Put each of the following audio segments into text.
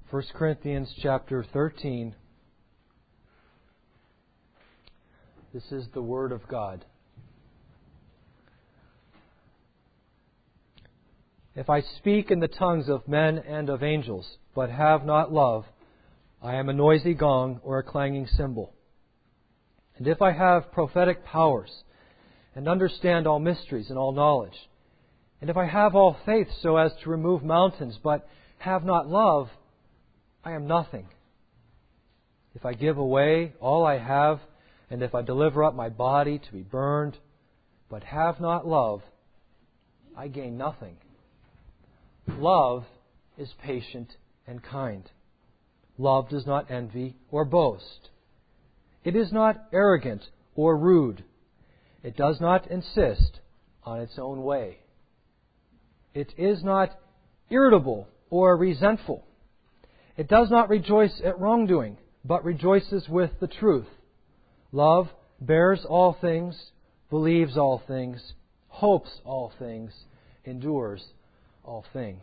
1 Corinthians chapter 13. This is the Word of God. If I speak in the tongues of men and of angels, but have not love, I am a noisy gong or a clanging cymbal. And if I have prophetic powers, and understand all mysteries and all knowledge, and if I have all faith so as to remove mountains, but have not love, I am nothing. If I give away all I have, and if I deliver up my body to be burned, but have not love, I gain nothing. Love is patient and kind. Love does not envy or boast. It is not arrogant or rude. It does not insist on its own way. It is not irritable or resentful. It does not rejoice at wrongdoing, but rejoices with the truth. Love bears all things, believes all things, hopes all things, endures all things.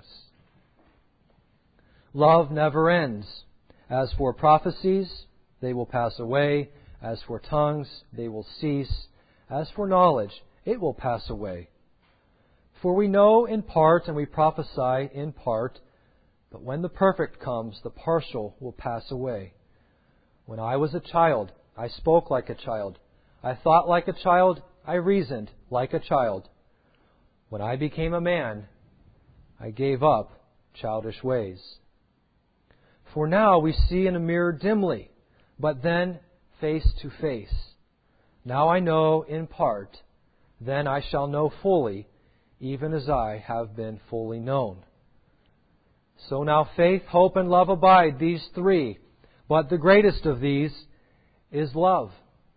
Love never ends. As for prophecies, they will pass away. As for tongues, they will cease. As for knowledge, it will pass away. For we know in part and we prophesy in part, but when the perfect comes, the partial will pass away. When I was a child, I spoke like a child. I thought like a child. I reasoned like a child. When I became a man, I gave up childish ways. For now we see in a mirror dimly, but then face to face. Now I know in part, then I shall know fully, even as I have been fully known. So now faith, hope, and love abide, these three. But the greatest of these is love.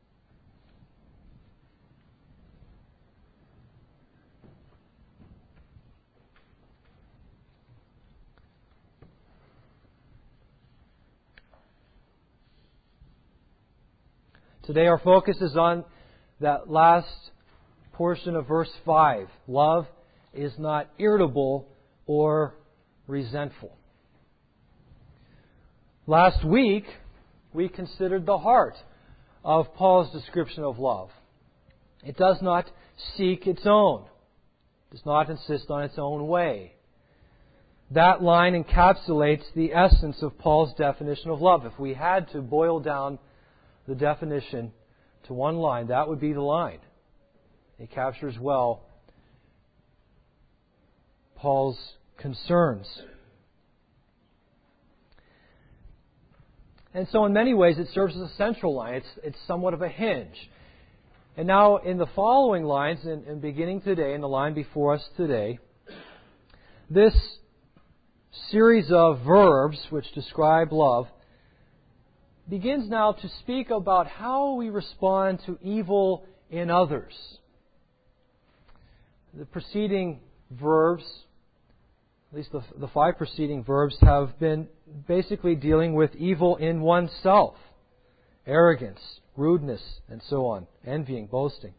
Today our focus is on that last portion of verse 5. Love is not irritable or resentful. Last week, we considered the heart of Paul's description of love. It does not seek its own. It does not insist on its own way. That line encapsulates the essence of Paul's definition of love. If we had to boil down the definition to one line, that would be the line. It captures well Paul's concerns. And so in many ways it serves as a central line. It's somewhat of a hinge. And now in the following lines, and beginning today, in the line before us today, this series of verbs which describe love begins now to speak about how we respond to evil in others. The preceding verbs, at least the 5 preceding verbs, have been basically dealing with evil in oneself. Arrogance, rudeness, and so on. Envying, boasting.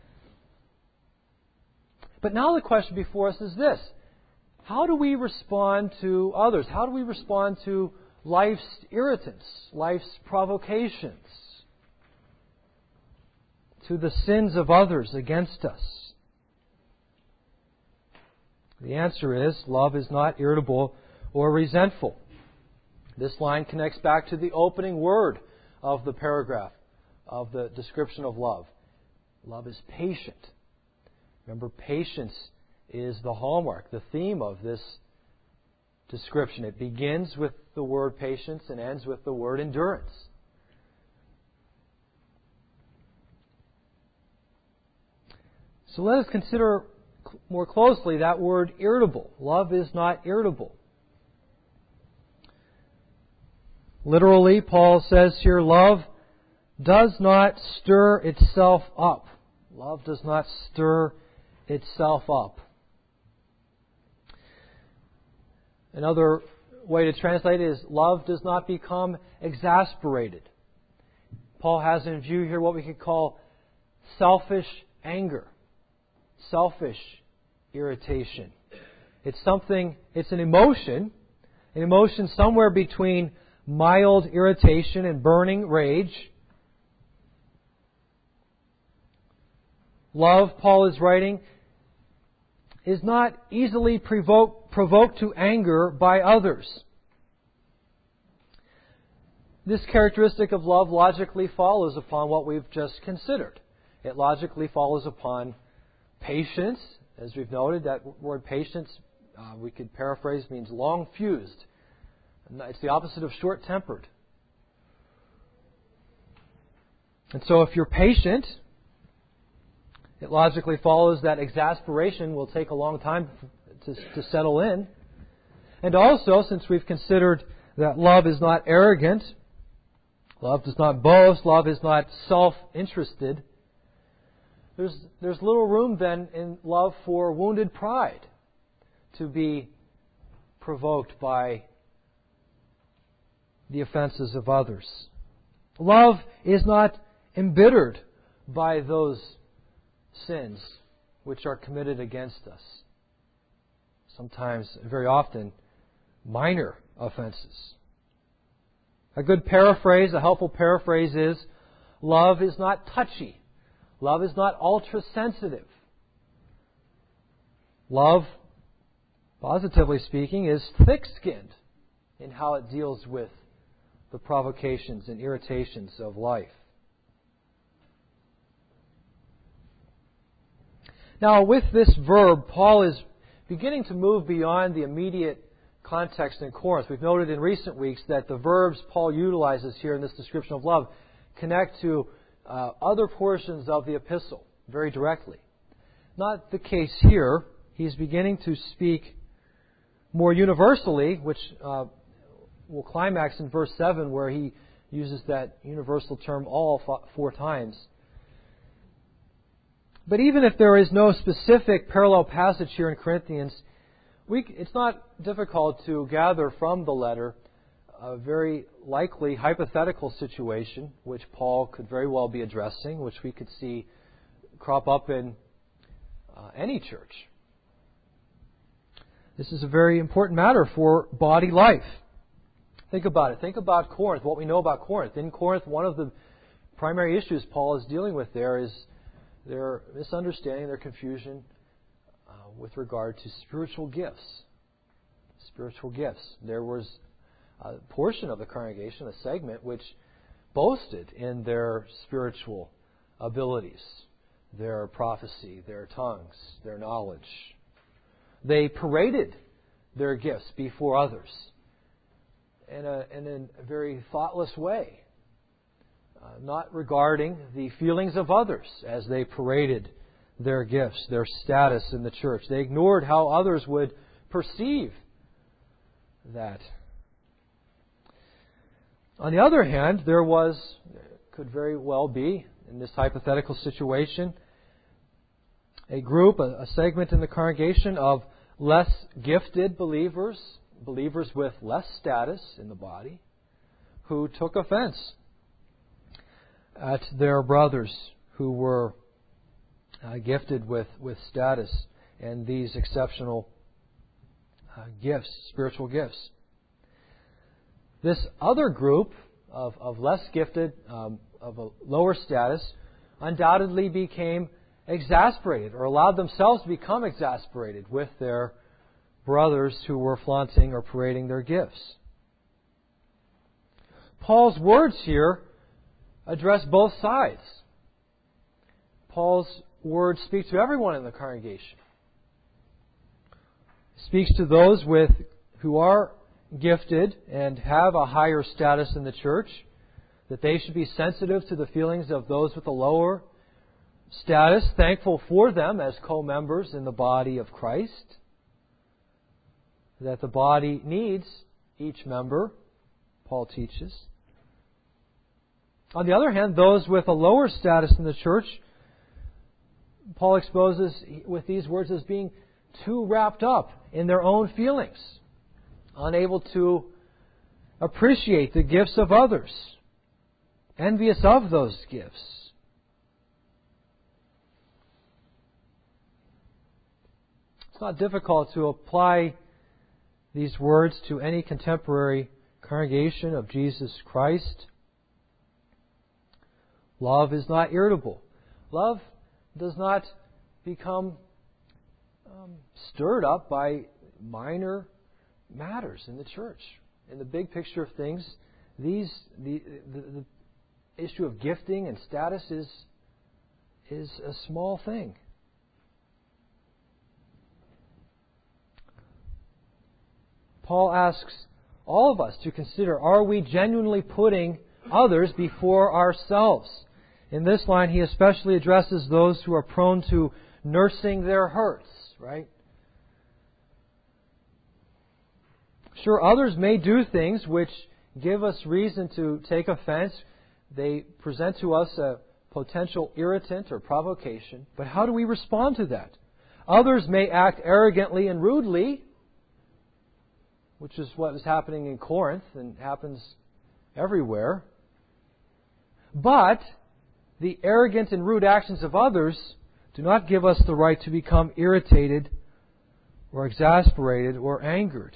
But now the question before us is this. How do we respond to others? How do we respond to life's irritants, life's provocations, to the sins of others against us? The answer is, love is not irritable or resentful. This line connects back to the opening word of the paragraph of the description of love. Love is patient. Remember, patience is the hallmark, the theme of this description. It begins with the word patience and ends with the word endurance. So let us consider more closely that word irritable. Love is not irritable. Literally, Paul says here, love does not stir itself up. Love does not stir itself up. Another way to translate it is, love does not become exasperated. Paul has in view here what we could call selfish anger, selfish irritation. It's an emotion an emotion somewhere between mild irritation and burning rage. Love, Paul is writing, is not easily provoked to anger by others. This characteristic of love logically follows upon what we've just considered. It logically follows upon patience. As we've noted, that word patience, we could paraphrase, means long-fused. It's the opposite of short-tempered. And so if you're patient, it logically follows that exasperation will take a long time to settle in. And also, since we've considered that love is not arrogant, love does not boast, love is not self-interested, there's little room then in love for wounded pride to be provoked by the offenses of others. Love is not embittered by those sins which are committed against us. Sometimes, very often, minor offenses. A good paraphrase, a helpful paraphrase is, love is not touchy. Love is not ultra-sensitive. Love, positively speaking, is thick-skinned in how it deals with the provocations and irritations of life. Now, with this verb, Paul is beginning to move beyond the immediate context in Corinth. We've noted in recent weeks that the verbs Paul utilizes here in this description of love connect to other portions of the epistle very directly. Not the case here. He's beginning to speak more universally, which will climax in verse 7, where he uses that universal term all 4 times. But even if there is no specific parallel passage here in Corinthians, it's not difficult to gather from the letter a very likely hypothetical situation which Paul could very well be addressing, which we could see crop up in any church. This is a very important matter for body life. Think about it. Think about Corinth, what we know about Corinth. In Corinth, one of the primary issues Paul is dealing with there is their misunderstanding, their confusion with regard to spiritual gifts. Spiritual gifts. There was a portion of the congregation, a segment, which boasted in their spiritual abilities, their prophecy, their tongues, their knowledge. They paraded their gifts before others in a very thoughtless way, not regarding the feelings of others as they paraded their gifts, their status in the church. They ignored how others would perceive that. On the other hand, could very well be, in this hypothetical situation, a group, a segment in the congregation of less gifted believers with less status in the body, who took offense at their brothers who were gifted with status and these exceptional gifts, spiritual gifts. This other group of less gifted, of a lower status, undoubtedly became exasperated or allowed themselves to become exasperated with their brothers who were flaunting or parading their gifts. Paul's words here address both sides. Paul's words speak to everyone in the congregation. He speaks to those who are gifted and have a higher status in the church, that they should be sensitive to the feelings of those with a lower status, thankful for them as co-members in the body of Christ, that the body needs each member, Paul teaches. On the other hand, those with a lower status in the church, Paul exposes with these words as being too wrapped up in their own feelings, unable to appreciate the gifts of others, envious of those gifts. It's not difficult to apply these words to any contemporary congregation of Jesus Christ. Love is not irritable. Love does not become stirred up by minor matters in the church. In the big picture of things, the issue of gifting and status is a small thing. Paul asks all of us to consider, are we genuinely putting others before ourselves? In this line, he especially addresses those who are prone to nursing their hurts, right? Sure, others may do things which give us reason to take offense. They present to us a potential irritant or provocation. But how do we respond to that? Others may act arrogantly and rudely, which is what is happening in Corinth and happens everywhere. But the arrogant and rude actions of others do not give us the right to become irritated or exasperated or angered.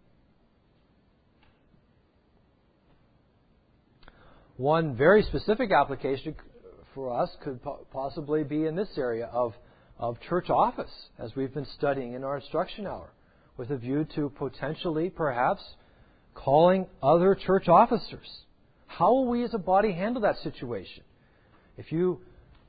One very specific application for us could possibly be in this area of church office, as we've been studying in our instruction hour, with a view to potentially, perhaps, calling other church officers. How will we as a body handle that situation? If you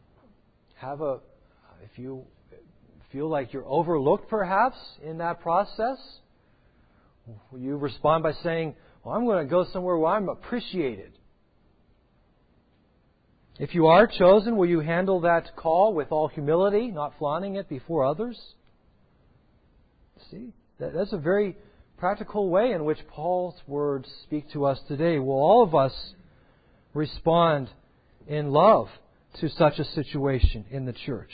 feel like you're overlooked, perhaps, in that process, will you respond by saying, well, I'm going to go somewhere where I'm appreciated? If you are chosen, will you handle that call with all humility, not flaunting it before others? See, that's a very practical way in which Paul's words speak to us today. Will all of us respond in love to such a situation in the church?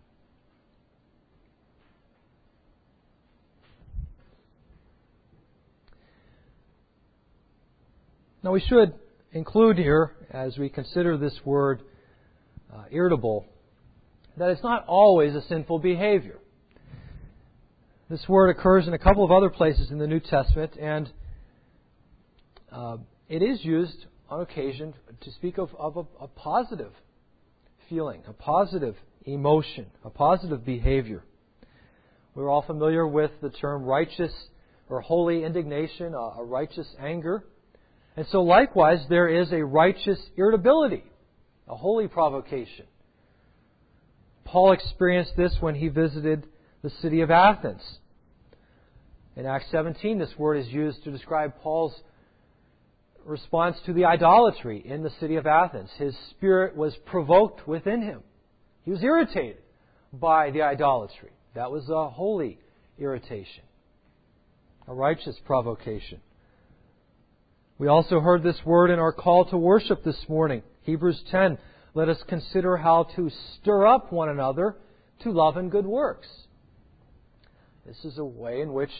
Now we should include here, as we consider this word irritable, that it's not always a sinful behavior. This word occurs in a couple of other places in the New Testament, and it is used on occasion to speak of a positive feeling, a positive emotion, a positive behavior. We're all familiar with the term righteous or holy indignation, a righteous anger. And so likewise, there is a righteous irritability, a holy provocation. Paul experienced this when he visited the city of Athens. In Acts 17, this word is used to describe Paul's response to the idolatry in the city of Athens. His spirit was provoked within him. He was irritated by the idolatry. That was a holy irritation, a righteous provocation. We also heard this word in our call to worship this morning. Hebrews 10, let us consider how to stir up one another to love and good works. This is a way in which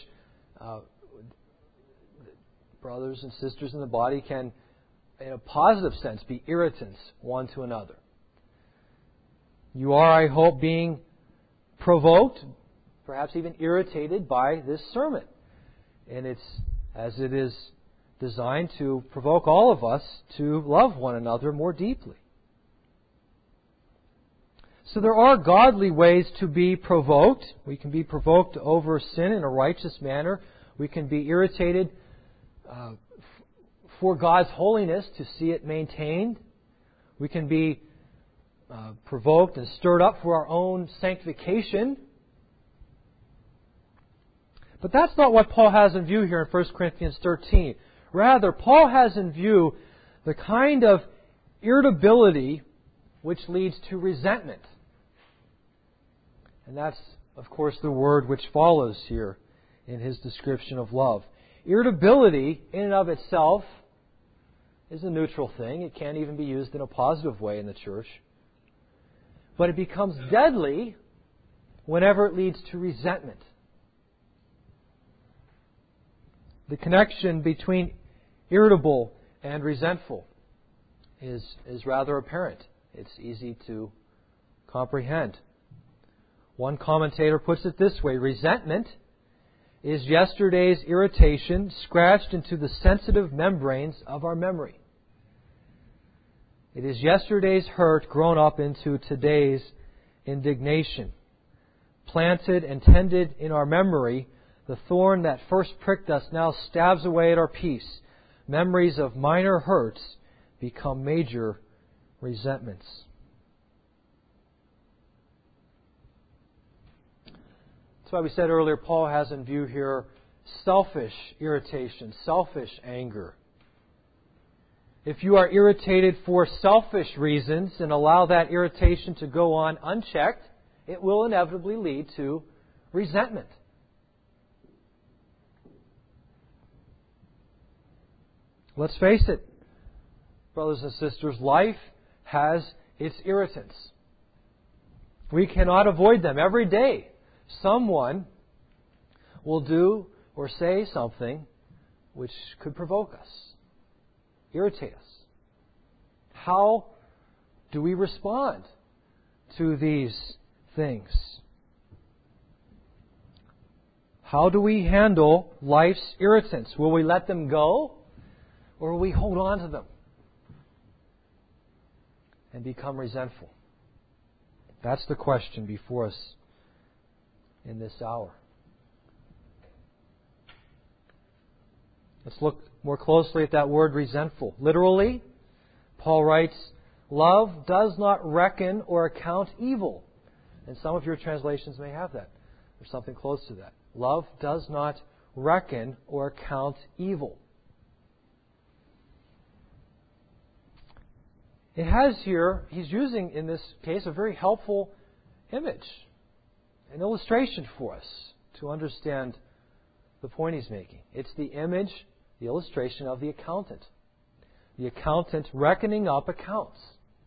brothers and sisters in the body can, in a positive sense, be irritants one to another. You are, I hope, being provoked, perhaps even irritated by this sermon. And it is designed to provoke all of us to love one another more deeply. So there are godly ways to be provoked. We can be provoked over sin in a righteous manner. We can be irritated for God's holiness, to see it maintained. We can be provoked and stirred up for our own sanctification. But that's not what Paul has in view here in 1 Corinthians 13. Rather, Paul has in view the kind of irritability which leads to resentment. And that's, of course, the word which follows here in his description of love. Irritability, in and of itself, is a neutral thing. It can't even be used in a positive way in the church. But it becomes deadly whenever it leads to resentment. The connection between irritable and resentful is rather apparent. It's easy to comprehend. One commentator puts it this way: resentment is yesterday's irritation scratched into the sensitive membranes of our memory. It is yesterday's hurt grown up into today's indignation. Planted and tended in our memory, the thorn that first pricked us now stabs away at our peace. Memories of minor hurts become major resentments. That's why we said earlier, Paul has in view here selfish irritation, selfish anger. If you are irritated for selfish reasons and allow that irritation to go on unchecked, it will inevitably lead to resentment. Let's face it, brothers and sisters, life has its irritants. We cannot avoid them. Every day, someone will do or say something which could provoke us, irritate us. How do we respond to these things? How do we handle life's irritants? Will we let them go, or will we hold on to them and become resentful? That's the question before us in this hour. Let's look more closely at that word resentful. Literally, Paul writes, love does not reckon or account evil. And some of your translations may have that, or something close to that. Love does not reckon or account evil. It has here, he's using in this case a very helpful image, an illustration for us to understand the point he's making. It's the image, the illustration of the accountant. The accountant reckoning up accounts.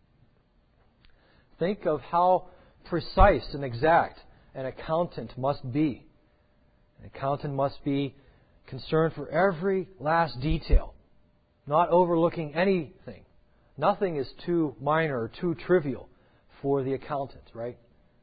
Think of how precise and exact an accountant must be. An accountant must be concerned for every last detail, not overlooking anything. Nothing is too minor or too trivial for the accountant, right?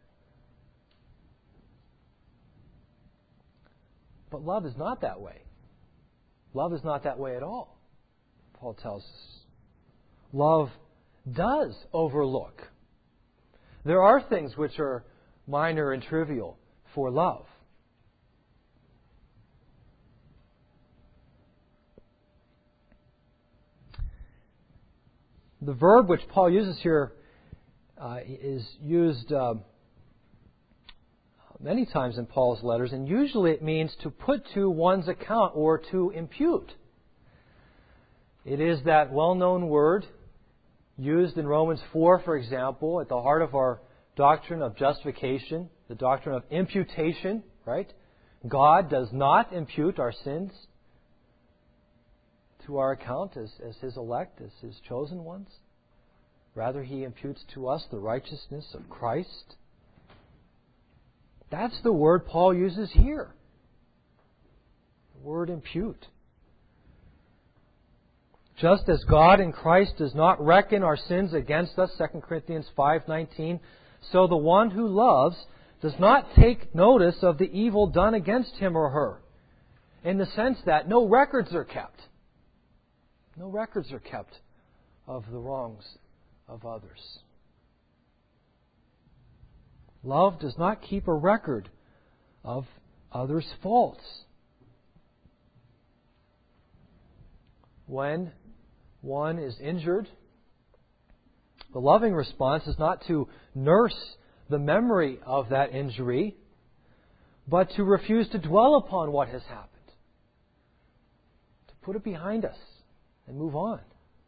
But love is not that way. Love is not that way at all, Paul tells us. Love does overlook. There are things which are minor and trivial for love. The verb which Paul uses here is used many times in Paul's letters, and usually it means to put to one's account or to impute. It is that well-known word used in Romans 4, for example, at the heart of our doctrine of justification, the doctrine of imputation, right? God does not impute our sins to our account as His elect, as His chosen ones. Rather, He imputes to us the righteousness of Christ. That's the word Paul uses here. The word impute. Just as God in Christ does not reckon our sins against us, 2 Corinthians 5:19, so the one who loves does not take notice of the evil done against him or her, in the sense that no records are kept. No records are kept of the wrongs of others. Love does not keep a record of others' faults. When one is injured, the loving response is not to nurse the memory of that injury, but to refuse to dwell upon what has happened. To put it behind us and move on.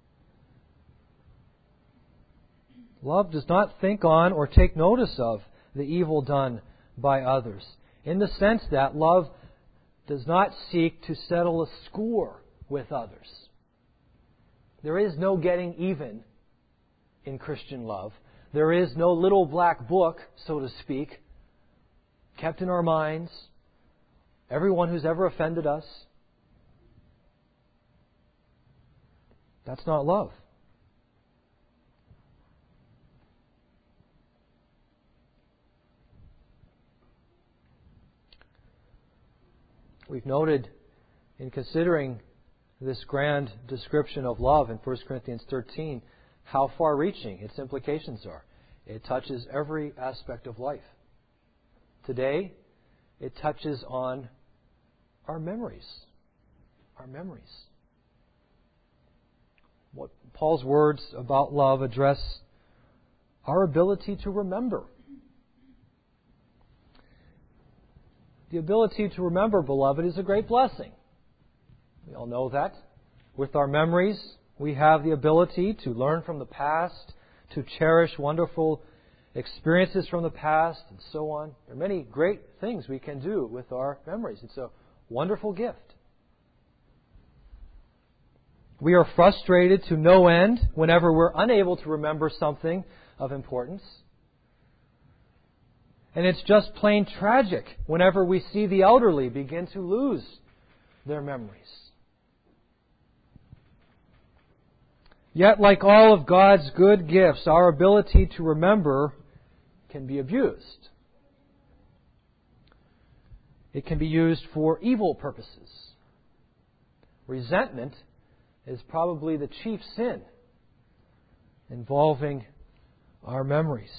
Love does not think on or take notice of the evil done by others, in the sense that love does not seek to settle a score with others. There is no getting even in Christian love. There is no little black book, so to speak, kept in our minds. Everyone who's ever offended us. That's not love. we've noted in considering this grand description of love in 1 Corinthians 13, how far-reaching its implications are. It touches every aspect of life. Today, it touches on our memories. Our memories. What Paul's words about love address our ability to remember. The ability to remember, beloved, is a great blessing. We all know that. With our memories, we have the ability to learn from the past, to cherish wonderful experiences from the past, and so on. There are many great things we can do with our memories. It's a wonderful gift. We are frustrated to no end whenever we're unable to remember something of importance. And it's just plain tragic whenever we see the elderly begin to lose their memories. Yet, like all of God's good gifts, our ability to remember can be abused. It can be used for evil purposes. Resentment is probably the chief sin involving our memories.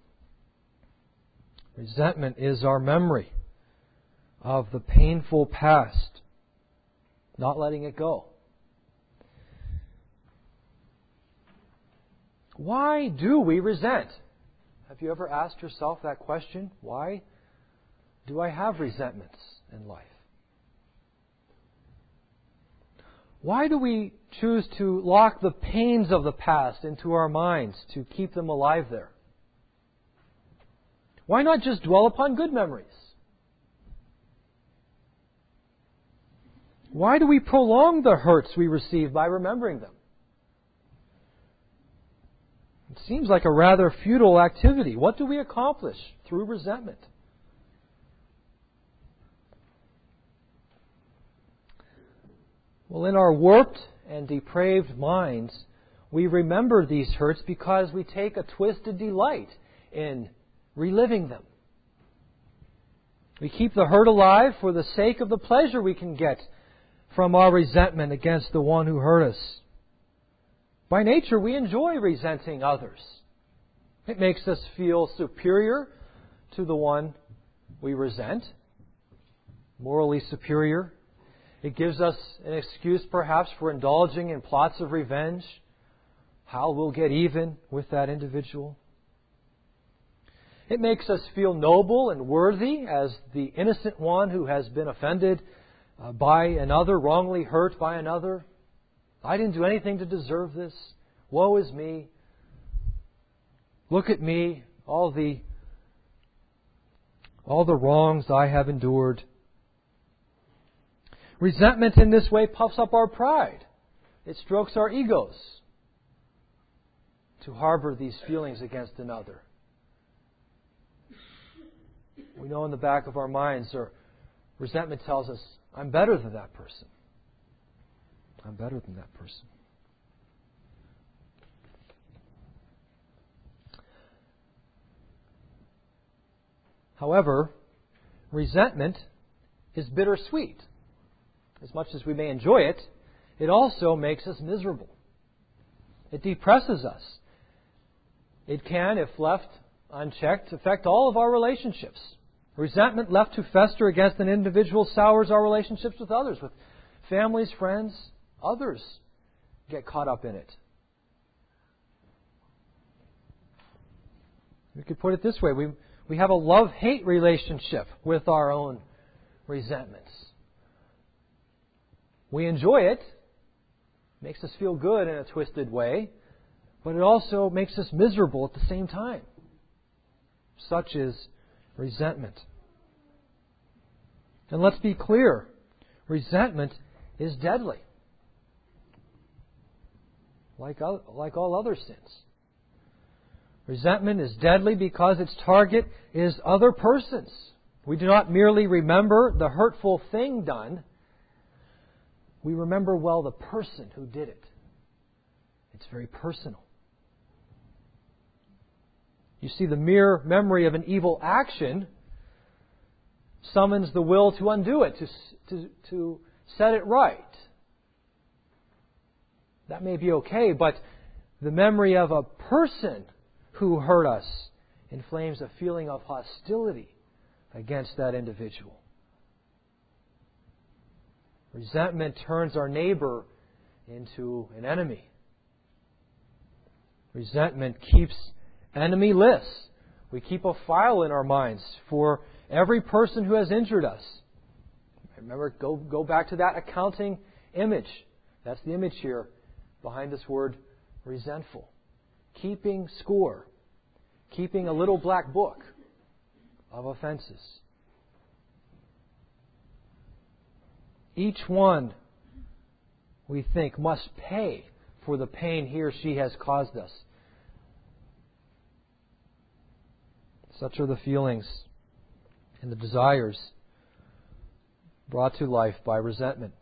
Resentment is our memory of the painful past, not letting it go. Why do we resent? Have you ever asked yourself that question? Why do I have resentments in life? Why do we choose to lock the pains of the past into our minds to keep them alive there? Why not just dwell upon good memories? Why do we prolong the hurts we receive by remembering them? It seems like a rather futile activity. What do we accomplish through resentment? Well, in our warped and depraved minds, we remember these hurts because we take a twisted delight in reliving them. We keep the hurt alive for the sake of the pleasure we can get from our resentment against the one who hurt us. By nature, we enjoy resenting others. It makes us feel superior to the one we resent, morally superior. It gives us an excuse, perhaps, for indulging in plots of revenge, how we'll get even with that individual. It makes us feel noble and worthy as the innocent one who has been offended by another, wrongly hurt by another. I didn't do anything to deserve this. Woe is me. Look at me, all the wrongs I have endured. Resentment in this way puffs up our pride. It strokes our egos to harbor these feelings against another. We know in the back of our minds, or resentment tells us, I'm better than that person. I'm better than that person. However, resentment is bittersweet. As much as we may enjoy it, it also makes us miserable. It depresses us. It can, if left unchecked, affect all of our relationships. Resentment left to fester against an individual sours our relationships with others, with families, friends. Others get caught up in it. We could put it this way. We have a love-hate relationship with our own resentments. We enjoy it. Makes us feel good in a twisted way. But it also makes us miserable at the same time. Such is resentment. And let's be clear. Resentment is deadly. Like all other sins. Resentment is deadly because its target is other persons. We do not merely remember the hurtful thing done. We remember well the person who did it. It's very personal. You see, the mere memory of an evil action summons the will to undo it, to set it right. That may be okay, but the memory of a person who hurt us inflames a feeling of hostility against that individual. Resentment turns our neighbor into an enemy. Resentment keeps enemy lists. We keep a file in our minds for every person who has injured us. Remember, go back to that accounting image. That's the image here behind this word resentful. Keeping score. Keeping a little black book of offenses. Each one, we think, must pay for the pain he or she has caused us. Such are the feelings and the desires brought to life by resentment.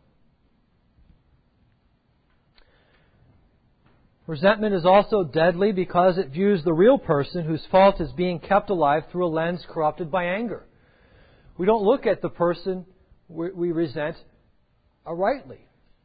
Resentment is also deadly because it views the real person whose fault is being kept alive through a lens corrupted by anger. We don't look at the person we resent rightly.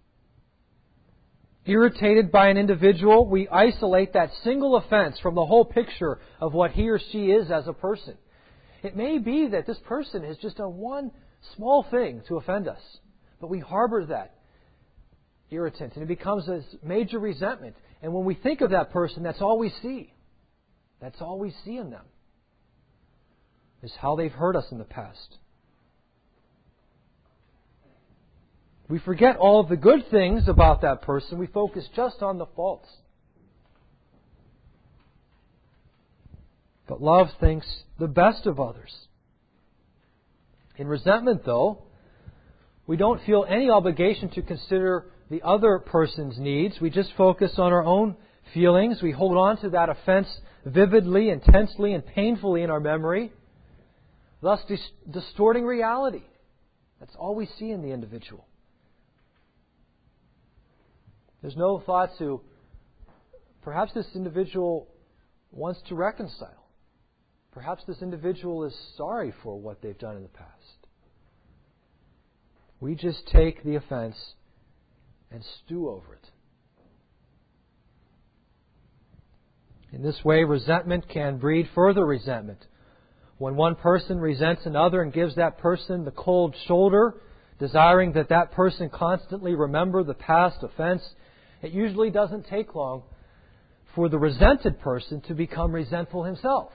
Irritated by an individual, we isolate that single offense from the whole picture of what he or she is as a person. It may be that this person has just done one small thing to offend us, but we harbor that irritant, and it becomes a major resentment. And when we think of that person, that's all we see. That's all we see in them, is how they've hurt us in the past. We forget all of the good things about that person. We focus just on the faults. But love thinks the best of others. In resentment, though, we don't feel any obligation to consider the other person's needs. We just focus on our own feelings. We hold on to that offense vividly, intensely, and painfully in our memory, thus distorting reality. That's all we see in the individual. There's no thought to, perhaps this individual wants to reconcile. Perhaps this individual is sorry for what they've done in the past. We just take the offense and stew over it. In this way, resentment can breed further resentment. When one person resents another and gives that person the cold shoulder, desiring that that person constantly remember the past offense, it usually doesn't take long for the resented person to become resentful himself.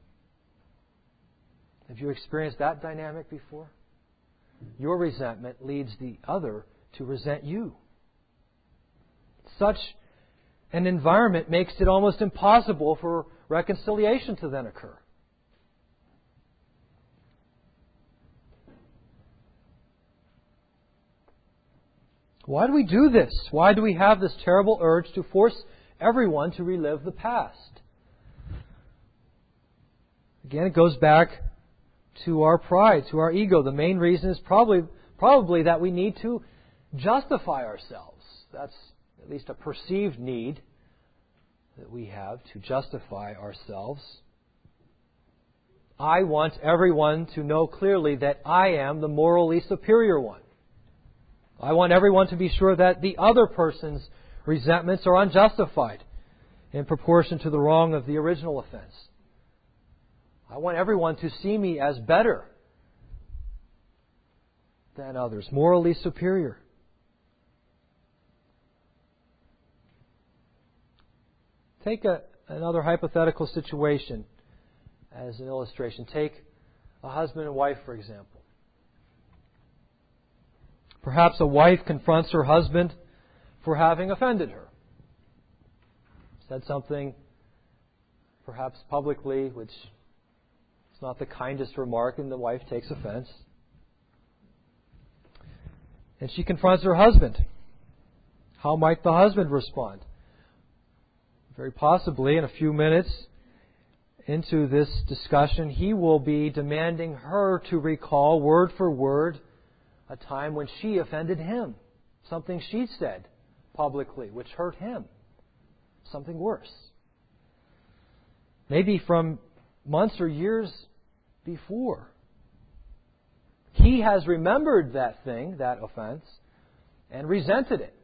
Have you experienced that dynamic before? Your resentment leads the other to resent you. Such an environment makes it almost impossible for reconciliation to then occur. Why do we do this? Why do we have this terrible urge to force everyone to relive the past? Again, it goes back to our pride, to our ego. The main reason is probably that we need to justify ourselves. That's at least a perceived need that we have, to justify ourselves. I want everyone to know clearly that I am the morally superior one. I want everyone to be sure that the other person's resentments are unjustified in proportion to the wrong of the original offense. I want everyone to see me as better than others, morally superior. Take another hypothetical situation as an illustration. Take a husband and wife, for example. Perhaps a wife confronts her husband for having offended her. Said something, perhaps publicly, which is not the kindest remark, and the wife takes offense. And she confronts her husband. How might the husband respond? Very possibly, in a few minutes into this discussion, he will be demanding her to recall word for word a time when she offended him. Something she said publicly which hurt him. Something worse. Maybe from months or years before. he has remembered that thing, that offense, and resented it.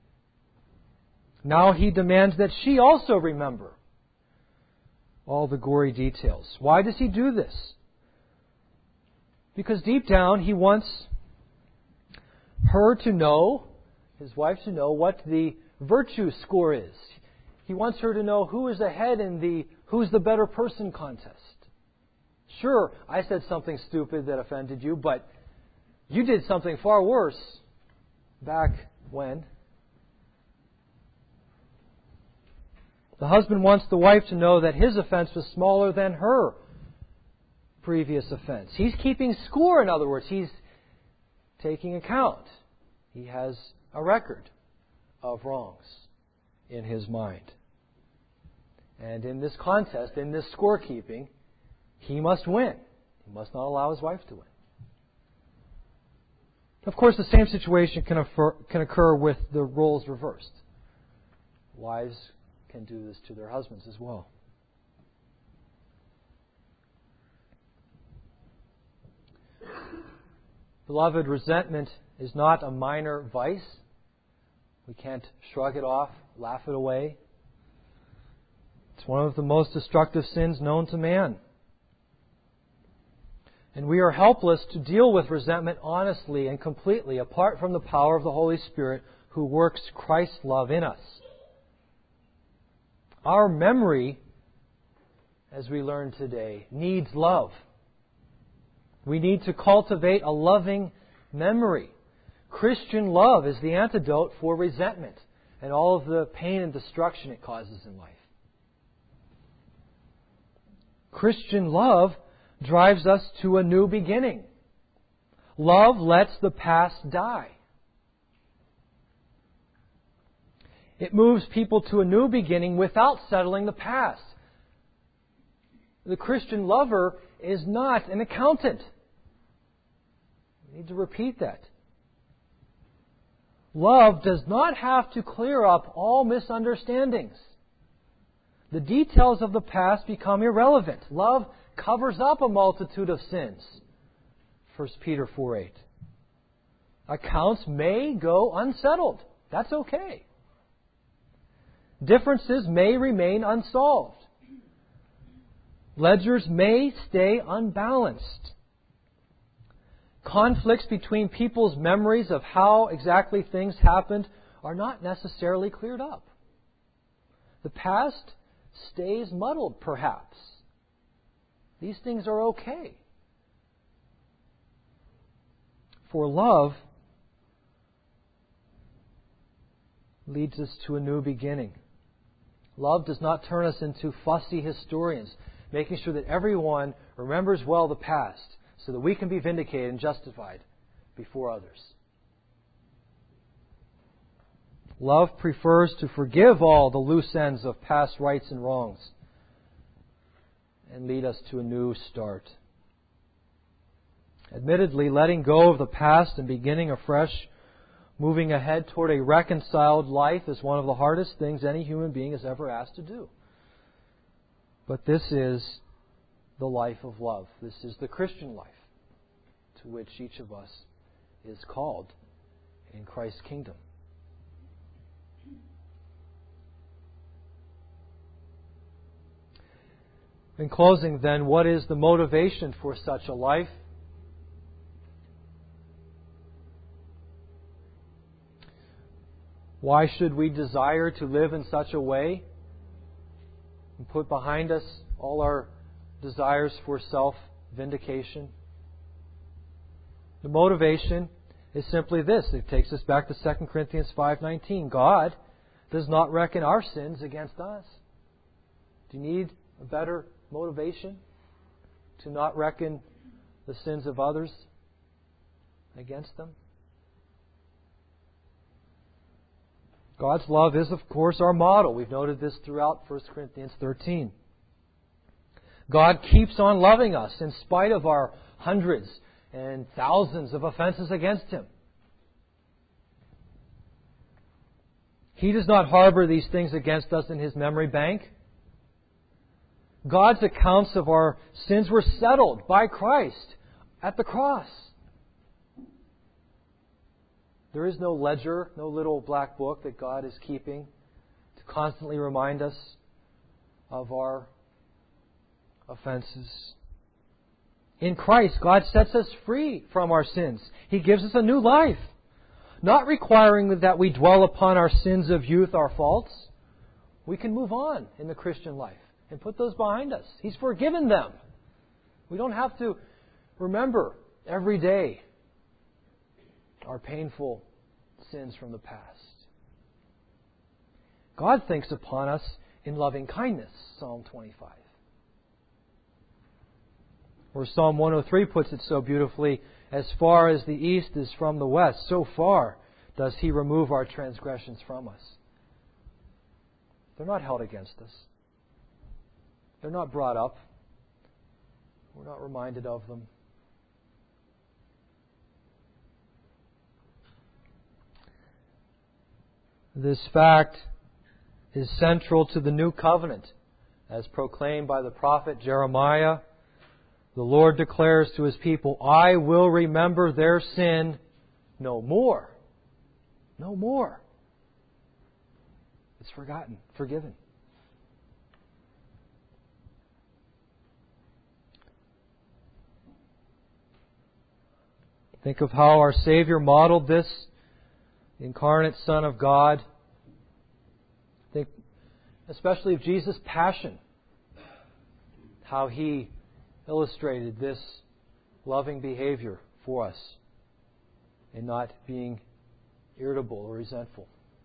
Now he demands that she also remember all the gory details. Why does he do this? Because deep down he wants her to know, his wife to know, what the virtue score is. He wants her to know who is ahead in the who's the better person contest. Sure, I said something stupid that offended you, but you did something far worse back when. The husband wants the wife to know that his offense was smaller than her previous offense. He's keeping score, in other words. He's taking account. He has a record of wrongs in his mind. And in this contest, in this scorekeeping, he must win. He must not allow his wife to win. Of course, the same situation can occur with the roles reversed. Wives can do this to their husbands as well. Beloved, resentment is not a minor vice. We can't shrug it off, laugh it away. It's one of the most destructive sins known to man. And we are helpless to deal with resentment honestly and completely apart from the power of the Holy Spirit who works Christ's love in us. Our memory, as we learned today, needs love. We need to cultivate a loving memory. Christian love is the antidote for resentment and all of the pain and destruction it causes in life. Christian love drives us to a new beginning. Love lets the past die. It moves people to a new beginning without settling the past. The Christian lover is not an accountant. We need to repeat that. Love does not have to clear up all misunderstandings. The details of the past become irrelevant. Love covers up a multitude of sins. 1 Peter 4:8. Accounts may go unsettled. That's okay. Differences may remain unsolved. Ledgers may stay unbalanced. Conflicts between people's memories of how exactly things happened are not necessarily cleared up. The past stays muddled, perhaps. These things are okay. For love leads us to a new beginning. Love does not turn us into fussy historians, making sure that everyone remembers well the past so that we can be vindicated and justified before others. Love prefers to forgive all the loose ends of past rights and wrongs and lead us to a new start. Admittedly, letting go of the past and beginning afresh, moving ahead toward a reconciled life, is one of the hardest things any human being is ever asked to do. But this is the life of love. This is the Christian life to which each of us is called in Christ's kingdom. In closing, then, what is the motivation for such a life? Why should we desire to live in such a way and put behind us all our desires for self-vindication? The motivation is simply this. It takes us back to 2 Corinthians 5:19. God does not reckon our sins against us. Do you need a better motivation to not reckon the sins of others against them? God's love is, of course, our model. We've noted this throughout 1 Corinthians 13. God keeps on loving us in spite of our hundreds and thousands of offenses against Him. He does not harbor these things against us in His memory bank. God's accounts of our sins were settled by Christ at the cross. There is no ledger, no little black book that God is keeping to constantly remind us of our offenses. In Christ, God sets us free from our sins. He gives us a new life, not requiring that we dwell upon our sins of youth, our faults. We can move on in the Christian life and put those behind us. He's forgiven them. We don't have to remember every day our painful sins from the past. God thinks upon us in loving kindness, Psalm 25. Or Psalm 103 puts it so beautifully, as far as the east is from the west, so far does He remove our transgressions from us. They're not held against us. They're not brought up. We're not reminded of them. This fact is central to the new covenant, as proclaimed by the prophet Jeremiah. The Lord declares to His people, I will remember their sin no more. No more. It's forgotten, forgiven. Think of how our Savior modeled this, the incarnate Son of God. Think especially of Jesus' passion, how He illustrated this loving behavior for us and not being irritable or resentful.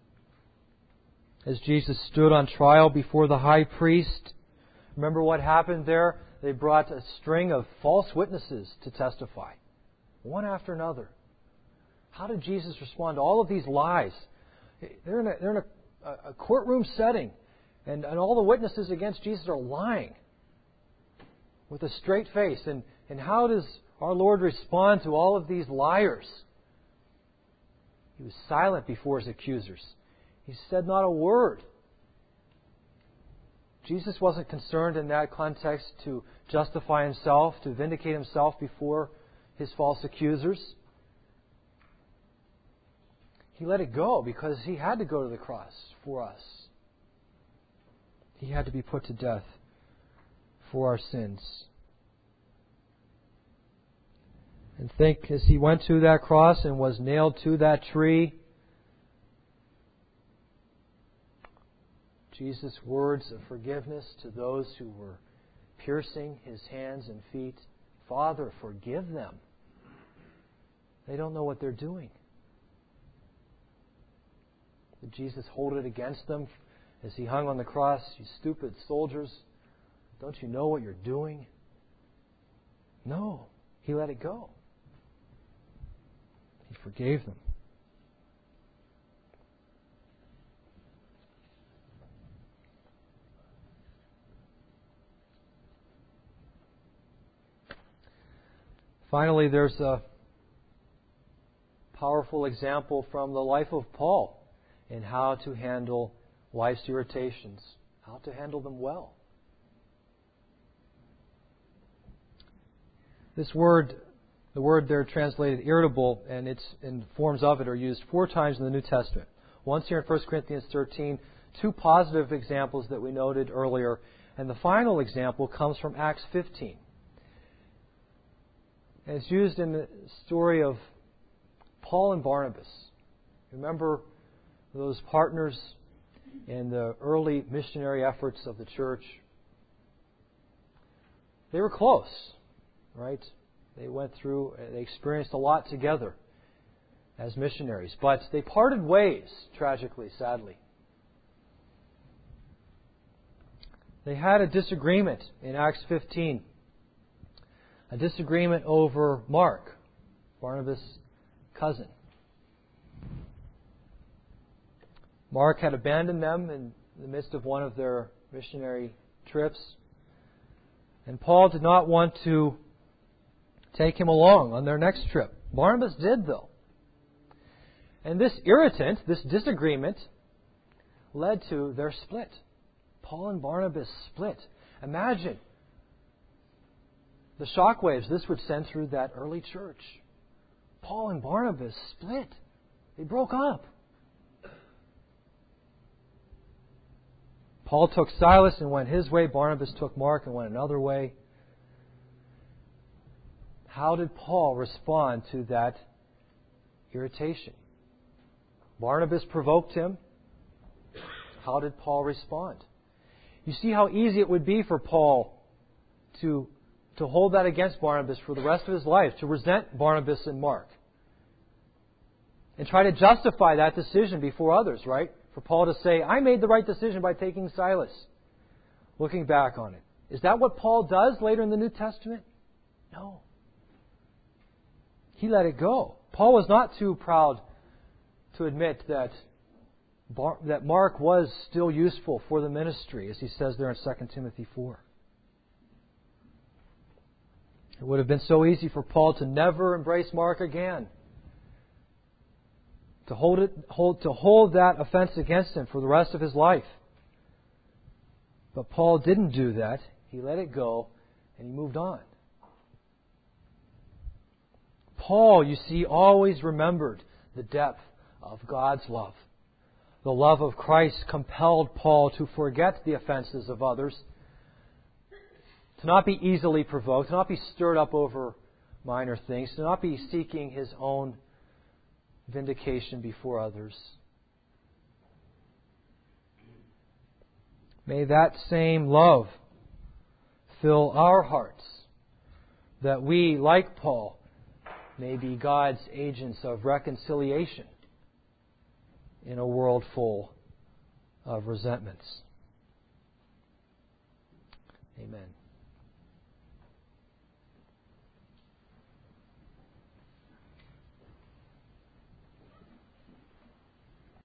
As Jesus stood on trial before the high priest, remember what happened there? They brought a string of false witnesses to testify, one after another. How did Jesus respond to all of these lies? They're in a courtroom setting, and all the witnesses against Jesus are lying with a straight face. And how does our Lord respond to all of these liars? He was silent before His accusers. He said not a word. Jesus wasn't concerned in that context to justify Himself, to vindicate Himself before His false accusers. He let it go because He had to go to the cross for us. He had to be put to death for our sins. And think, as He went to that cross and was nailed to that tree, Jesus' words of forgiveness to those who were piercing His hands and feet. Father, forgive them. They don't know what they're doing. Did Jesus hold it against them as He hung on the cross? You stupid soldiers, don't you know what you're doing? No, He let it go. He forgave them. Finally, there's a powerful example from the life of Paul in how to handle life's irritations, how to handle them well. This word, the word there translated irritable, and forms of it are used 4 times in the New Testament. Once here in 1 Corinthians 13, 2 positive examples that we noted earlier, and the final example comes from Acts 15. And it's used in the story of Paul and Barnabas. Remember those partners in the early missionary efforts of the church? They were close, right? They experienced a lot together as missionaries. But they parted ways, tragically, sadly. They had a disagreement in Acts 15. A disagreement over Mark, Barnabas' cousin. Mark had abandoned them in the midst of one of their missionary trips. And Paul did not want to take him along on their next trip. Barnabas did, though. And this irritant, this disagreement, led to their split. Paul and Barnabas split. Imagine the shockwaves this would send through that early church. Paul and Barnabas split. They broke up. Paul took Silas and went his way. Barnabas took Mark and went another way. How did Paul respond to that irritation? Barnabas provoked him. How did Paul respond? You see how easy it would be for Paul to hold that against Barnabas for the rest of his life, to resent Barnabas and Mark. And try to justify that decision before others, right? For Paul to say, I made the right decision by taking Silas. Looking back on it. Is that what Paul does later in the New Testament? No. He let it go. Paul was not too proud to admit that Mark was still useful for the ministry, as he says there in 2 Timothy 4. It would have been so easy for Paul to never embrace Mark again. To hold that offense against him for the rest of his life. But Paul didn't do that. He let it go and he moved on. Paul, you see, always remembered the depth of God's love. The love of Christ compelled Paul to forget the offenses of others, to not be easily provoked, to not be stirred up over minor things, to not be seeking his own vindication before others. May that same love fill our hearts, that we, like Paul, may be God's agents of reconciliation in a world full of resentments. Amen.